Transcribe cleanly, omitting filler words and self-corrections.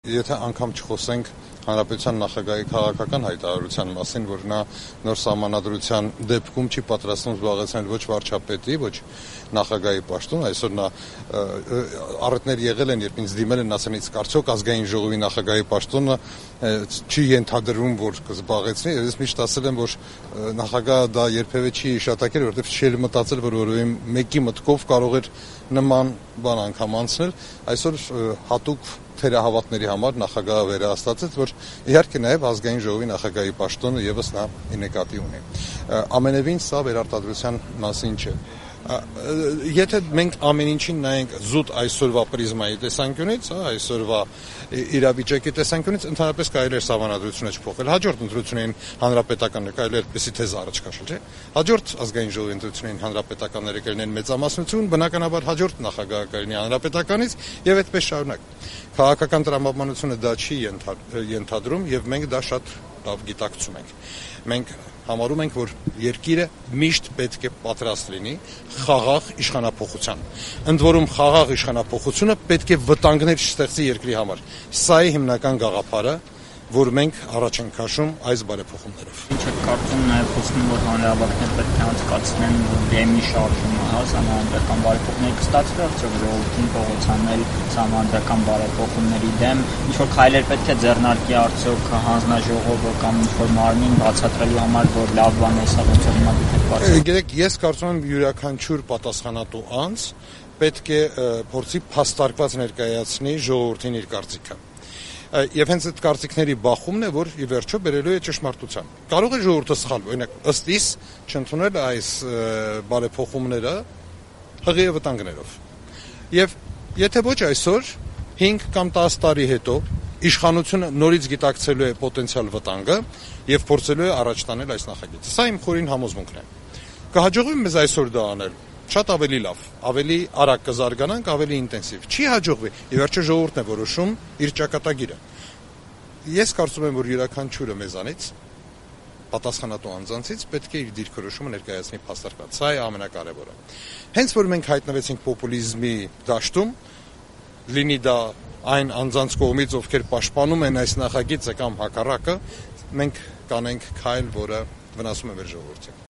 Եթե անգամ չխոսենք հանրապետության նախագահի քաղաքական հայտարարության մասին, որ նա նոր սահմանադրության դեպքում չի պատրաստվում զբաղեցնել ոչ վարչապետի, ոչ նախագահի պաշտոն, այսօր նա առիթներ եղել են, երբ ինձ դիմել են, ասել են, իսկ արդյոք ազգային ժողովի նախագահի պաշտոնը չի ենթադրվում, որ կզբաղեցնի, ես միշտ ասել եմ, որ նախագահը դա երբևէ չի հիշատակել, որովհետև չի մտածել, որ որևէ մեկի մտքով կարող էր նման բան անգամ անցնել, այսօր հատուկ թերահավատների համար նախագահը վերահաստատեց, որ իհարկե նաև ազգային ժողովի նախագահի պաշտոնը եւս նա նկատի ունի։ Ամենևին սա վերարտադրության մասին չէ։ Եթե մենք ամեն ինչին նայենք զուտ այսօրվա պրիզմայի տեսանկյունից, այսօրվա իրավիճակի տեսանկյունից, ընդհանրապես կարելի է սահմանադրությունը չփոխել։ Հաջորդ ընտրություններին հանրապետականները կարելի է այդպեսի թեզ առաջ քաշել, չէ՞։ Հաջորդ ազգային ժողովի ընտրություններին հանրապետականները կլինեն մեծամասնություն, բնականաբար հաջորդ նախագահը կլինի հանրապետականից եւ այդպես շարունակ։ Քաղաքական տրամաբանությունը դա չի ենթադրում եւ մենք դա շատ լավ գիտակցում ենք։ Մենք համարում ենք, որ երկիրը միշտ պետք է պատրաստ լինի խաղաղ իշխանափոխության։ Ընդ որում խաղաղ իշխանափոխությունը պետք է վտանգներ չստեղծի երկրի համար։ Սա է հիմնական գաղափարը, որ մենք առաջ ենք քաշում այս բարեփոխումներով։ Ինչ է կարծում նաև խոսում, որ հանրահավաքներ պետք է անցկացնեն դեմի շարժումը, սահմանադրական բարեփոխումների կստացվի արդյոք ժողովրդին փողոցանել սահմանադրական բարեփոխումների դեմ, ինչ-որ քայլեր պետք է ձեռնարկի արդյոք հանձնաժողովը կամ ինչ-որ մարմին բացատրելու համար, որ լավ բան է սա, ոնց որ հիմա դուք բացատրում։ Գիտեք, ես կարծում եմ յուրաքանչյուր պատասխանատու անձ պետք է փորձի փաստարկված ներկայացնի ժողովրդին իր կարծիքը։ Եվ հենց այդ կարծիքների բախումն է, որ ի վերջո բերելու է ճշմարտության։ Կարող է ժողովուրդը սխալ, օրինակ, ըստ իս չընդունել այս բարեփոխումները հղի վտանգներով։ Եվ եթե ոչ այսօր, 5 կամ 10 տարի հետո իշխանությունը նորից գիտակցելու է պոտենցիալ վտանգը եւ փորձելու է առաջ տանել այս նախագիծը։ Սա իմ խորին համոզմունքն է։ Կհաջողվի մեզ այսօր դա անել։ Շատ ավելի լավ, ավելի արագ կզարգանանք, ավելի ինտենսիվ։ Չի հաջողվի, ի վերջո ժողովուրդն է որոշում իր ճակատագիրը։ Ես կարծում եմ, որ յուրաքանչյուրը մեզանից պատասխանատու անձանցից պետք է իր դիրքորոշումը ներկայացնի փաստարկված։ Սա է ամենակարևորը։ Հենց որ մենք հայտնվեցինք պոպուլիզմի դաշտում, լինի դա այն անձանց կողմից, ովքեր պաշտպանում են այս նախագիծը կամ հակառակը, մենք կանենք քայլ, որը վնասում է մեր ժողովրդին։